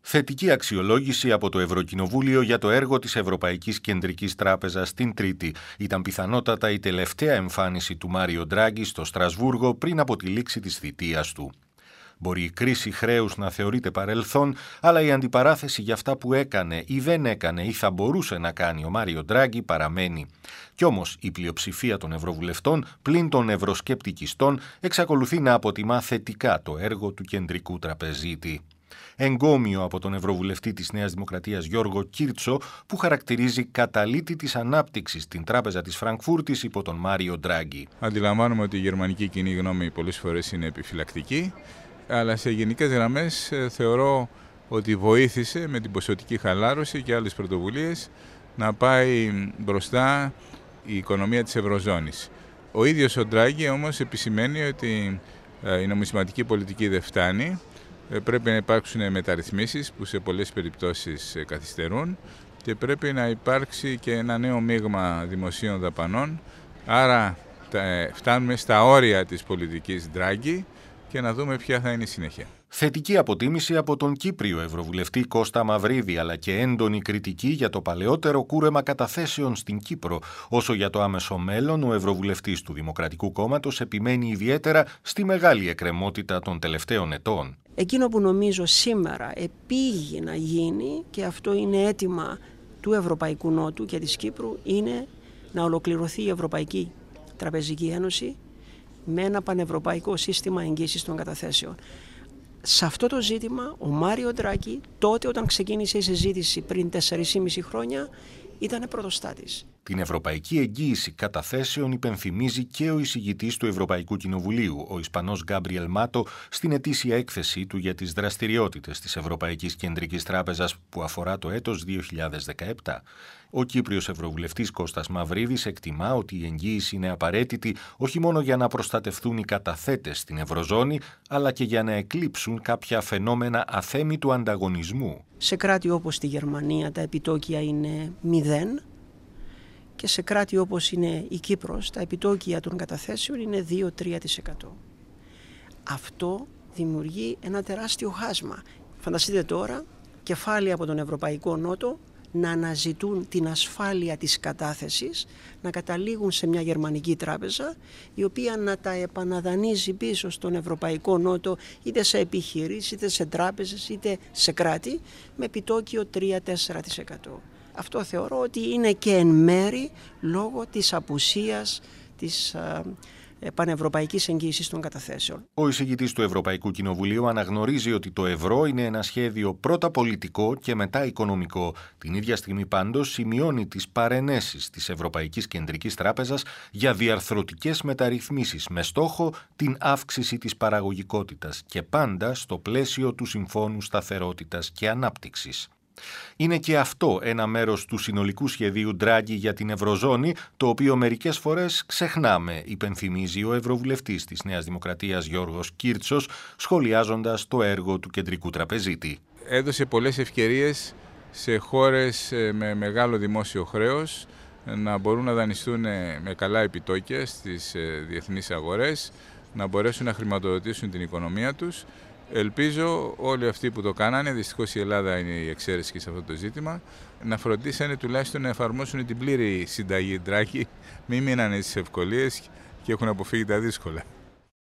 Θετική αξιολόγηση από το Ευρωκοινοβούλιο για το έργο της Ευρωπαϊκής Κεντρικής Τράπεζας την Τρίτη. Ήταν πιθανότατα η τελευταία εμφάνιση του Μάριο Ντράγκη στο Στρασβούργο πριν από τη λήξη της θητείας του. Μπορεί η κρίση χρέους να θεωρείται παρελθόν, αλλά η αντιπαράθεση για αυτά που έκανε ή δεν έκανε ή θα μπορούσε να κάνει ο Μάριο Ντράγκη παραμένει. Κι όμως η πλειοψηφία των ευρωβουλευτών, πλην των ευρωσκεπτικιστών, εξακολουθεί να αποτιμά θετικά το έργο του κεντρικού τραπεζίτη. Εγκόμιο από τον ευρωβουλευτή της Νέας Δημοκρατίας Γιώργο Κίρτσο, που χαρακτηρίζει καταλήτη της ανάπτυξης στην Τράπεζα της Φραγκφούρτης υπό τον Μάριο Ντράγκη. Αντιλαμβάνομαι ότι η γερμανική κοινή γνώμη πολλές φορές είναι επιφυλακτική, αλλά σε γενικές γραμμές θεωρώ ότι βοήθησε με την ποσοτική χαλάρωση και άλλες πρωτοβουλίες να πάει μπροστά η οικονομία της Ευρωζώνης. Ο ίδιος ο Ντράγκη όμως επισημαίνει ότι η νομισματική πολιτική δεν φτάνει. Πρέπει να υπάρξουν μεταρρυθμίσεις που σε πολλές περιπτώσεις καθυστερούν και πρέπει να υπάρξει και ένα νέο μείγμα δημοσίων δαπανών. Άρα φτάνουμε στα όρια της πολιτικής Ντράγκη και να δούμε ποια θα είναι η συνέχεια. Θετική αποτίμηση από τον Κύπριο Ευρωβουλευτή Κώστα Μαυρίδη, αλλά και έντονη κριτική για το παλαιότερο κούρεμα καταθέσεων στην Κύπρο. Όσο για το άμεσο μέλλον, ο Ευρωβουλευτής του Δημοκρατικού Κόμματος επιμένει ιδιαίτερα στη μεγάλη εκκρεμότητα των τελευταίων ετών. Εκείνο που νομίζω σήμερα επήγει να γίνει, και αυτό είναι αίτημα του Ευρωπαϊκού Νότου και της Κύπρου, είναι να ολοκληρωθεί η Ευρωπαϊκή Τραπεζική Ένωση με ένα πανευρωπαϊκό σύστημα εγγύησης των καταθέσεων. Σε αυτό το ζήτημα ο Μάριο Ντράγκη τότε, όταν ξεκίνησε η συζήτηση πριν 4,5 χρόνια, ήταν πρωτοστάτης. Την ευρωπαϊκή εγγύηση καταθέσεων υπενθυμίζει και ο εισηγητής του Ευρωπαϊκού Κοινοβουλίου, ο Ισπανός Γκάμπριελ Μάτο, στην ετήσια έκθεσή του για τις δραστηριότητες της Ευρωπαϊκής Κεντρικής Τράπεζας που αφορά το έτος 2017. Ο Κύπριος Ευρωβουλευτής Κώστας Μαυρίδης εκτιμά ότι η εγγύηση είναι απαραίτητη όχι μόνο για να προστατευτούν οι καταθέτες στην Ευρωζώνη, αλλά και για να εκλείψουν κάποια φαινόμενα αθέμητου ανταγωνισμού. Σε κράτη όπως τη Γερμανία τα επιτόκια είναι 0 και σε κράτη όπως είναι η Κύπρος τα επιτόκια των καταθέσεων είναι 2-3%. Αυτό δημιουργεί ένα τεράστιο χάσμα. Φανταστείτε τώρα κεφάλαια από τον Ευρωπαϊκό Νότο να αναζητούν την ασφάλεια της κατάθεσης, να καταλήγουν σε μια γερμανική τράπεζα η οποία να τα επαναδανείζει πίσω στον Ευρωπαϊκό Νότο, είτε σε επιχειρήσεις, είτε σε τράπεζες, είτε σε κράτη, με επιτόκιο 3-4%. Αυτό θεωρώ ότι είναι και εν μέρη λόγω της απουσίας της πανευρωπαϊκής εγγύησης των καταθέσεων. Ο εισηγητής του Ευρωπαϊκού Κοινοβουλίου αναγνωρίζει ότι το ευρώ είναι ένα σχέδιο πρώτα πολιτικό και μετά οικονομικό. Την ίδια στιγμή πάντως σημειώνει τις παρενέσεις της Ευρωπαϊκής Κεντρικής Τράπεζας για διαρθρωτικές μεταρρυθμίσεις με στόχο την αύξηση της παραγωγικότητας και πάντα στο πλαίσιο του Συμφώνου Σταθερότητας και Ανάπτυξης. Είναι και αυτό ένα μέρος του συνολικού σχεδίου Ντράγκη για την Ευρωζώνη, το οποίο μερικές φορές ξεχνάμε, υπενθυμίζει ο Ευρωβουλευτής της Νέας Δημοκρατίας Γιώργος Κίρτσος, σχολιάζοντας το έργο του κεντρικού τραπεζίτη. Έδωσε πολλές ευκαιρίες σε χώρες με μεγάλο δημόσιο χρέος να μπορούν να δανειστούν με καλά επιτόκια στις διεθνείς αγορές, να μπορέσουν να χρηματοδοτήσουν την οικονομία τους. Ελπίζω όλοι αυτοί που το κάνανε, δυστυχώς η Ελλάδα είναι η εξαίρεση και σε αυτό το ζήτημα, να φροντίσανε τουλάχιστον να εφαρμόσουν την πλήρη συνταγή Ντράγκη, μην μείνανε στις ευκολίες και έχουν αποφύγει τα δύσκολα.